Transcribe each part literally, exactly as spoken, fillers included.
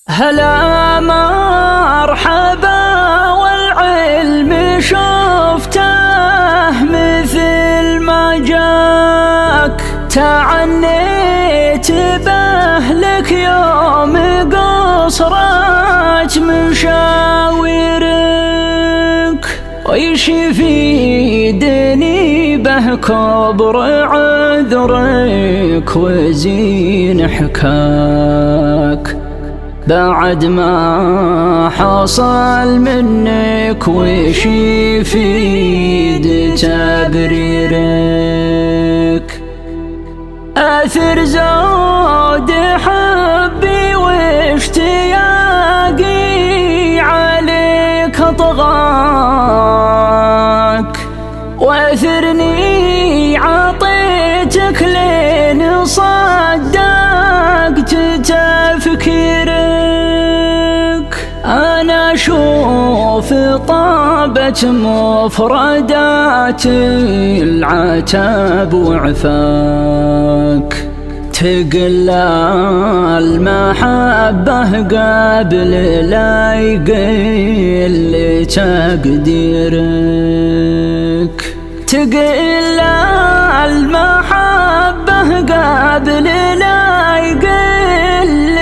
هلا مرحبا والعلم شفته مثل ما جاك، تعنيت بأهلك يوم قصرت مشاويرك، ويش يفيدني به كبر عذرك وزين حكاك بعد ما حصل منك، وش يفيد تبريرك؟ أثر زود حبي واشتياقي عليك طغاك، وأثرني عطيتك لين صدقت تفكيرك. أنا أشوف طابت مفردات العتاب وعفاك، تقل المحبة قبل لا يقل تقديرك، تقل المحبة قبل لا يقل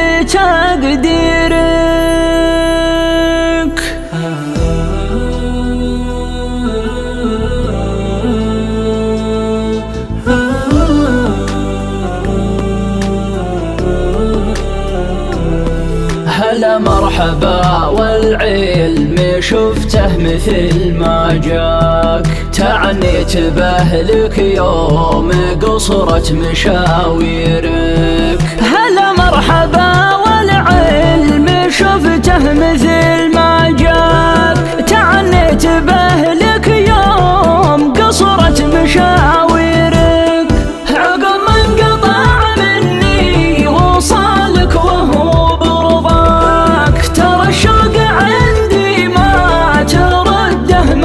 تقديرك. هلا مرحبا والعلم شفته مثل ما جاك، تعنيت بأهلك يوم قصرت مشاويرك. هلا مرحبا والعلم شفته مثل ما جاك، تعنيت بأهلك يوم قصرت مشاويرك. عقب ما انقطع مني وصالك وهو برضاك، ترى الشوق عندي ما ترده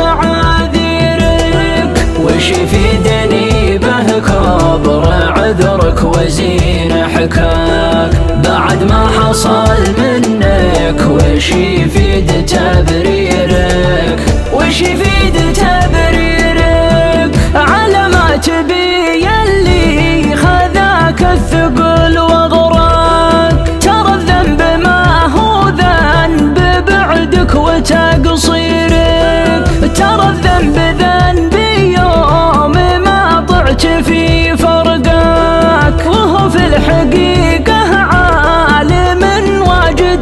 معاذيرك، وش يفيدني به كبر عذرك وزين حكاك بعد ما حصل منك، وش يفيد تبريرك؟ وش يفيد تبريرك؟ على ما تبي يلي خذاك الثقل وغراك، ترى الذنب ما هو ذنب بعدك وتقصيرك، ترى الذنب ذنبي يوم ما طعت في فرقاك، وهو في الحقيقة عالم واجد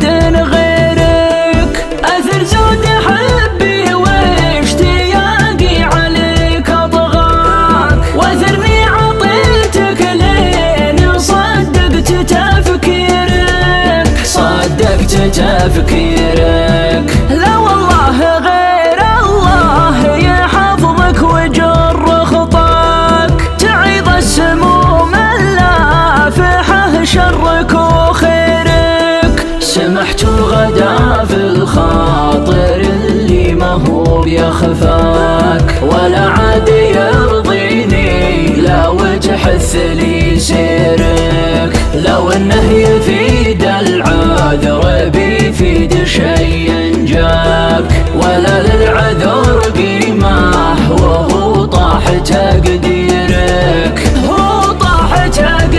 غيرك. أثر زود حبي واشتياقي عليك طغاك، وأثرني عطيتك لين صدقت تفكيرك، صدقت تفكيرك. لا والله غير الله يحفظك ويجر خطاك، تعيض السموم اللافحة شرك وخيرك، سمحت غدا في الخاطر اللي ما هو بيخفاك، ولا عاد يرضيني لو تحث لي سيرك، لو انه يفيد العذر بيفيد شيء جاك، ولا للعذر قيمة وهو طاح تقديرك، هو طاح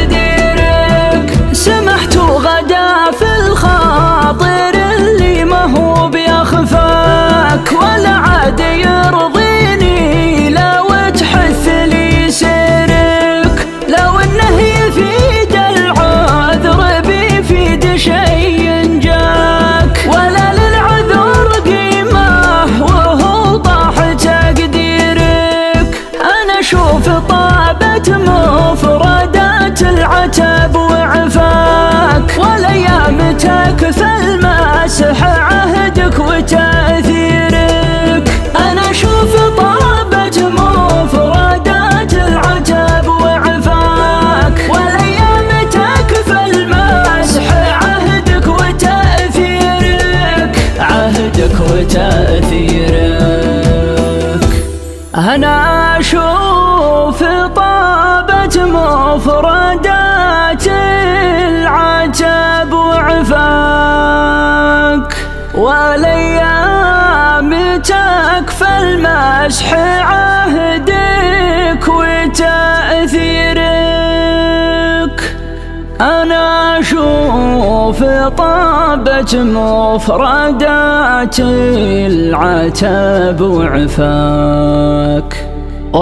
تقديرك. سمحت غدا في الخاطر اللي ما هو بيخفاك، ولا عاد يرضيني لو تحث لي سيرك، لو انه يفيد العذر بيفيد شيء جاك، ولا للعذر قيمة وهو طاح تقديرك. أنا أشوف طابت مفردات العتاب وعفاك، والأيام تكفى المسح عهدك وتأثيرك. أنا أشوف طابت مفردات العتاب وعفاك، والأيام تكفى المسح عهدك وتأثيرك، عهدك وتأثيرك. أنا أشوف طابت مفردات العتاب وعفاك. والايام تكفى المسح عهدك وتأثيرك. أنا أشوف طابت مفردات العتاب وعفاك،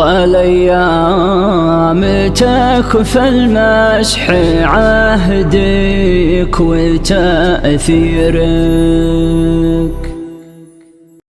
والايام تكفى المسح عهدك وتأثيرك.